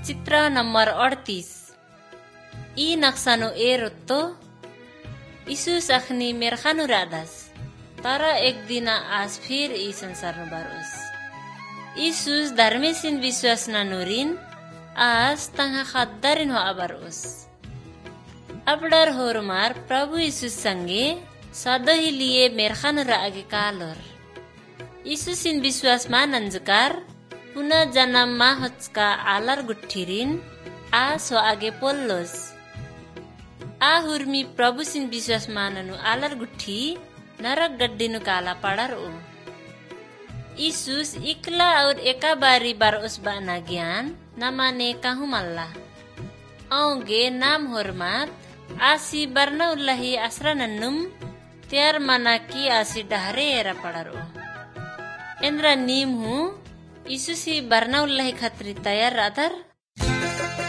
चित्र नंबर 38 ई नक्सानो एरोत्तो इसूस अखनी मेरखानु रादास तारा एक दिन आज फिर ई संसार नु बारोस इसूस धर्मेसिन विश्वास ना नूरिन आज तंगा खद्दारिन हो अबारोस अबडर होरमार प्रभु इसूस संगे सदही लिए मेरखानु रा आगे कालोर इसूसिन विश्वास मा नंजकार पुनः जन्म मा हचका आलार गुट्ठिरिन आ सो आगे पोल्लोस आ हुर्मी प्रभु सिन विश्वास माननु आलार गुट्ठी नरक गड्डिनु काला पड़ार ओ इसूस इकला और एका बारी बार उस बाना ज्ञान न माने कहु मल्ला औगे नाम होरमात आसी बरना उल्लाही आसरा नन्नुम त्यार मना की आसी डहरे एरा पड़ार ओ इंद्रा नीम हूँ इसूसी बरना उल्लाही खतरी तैयार राधर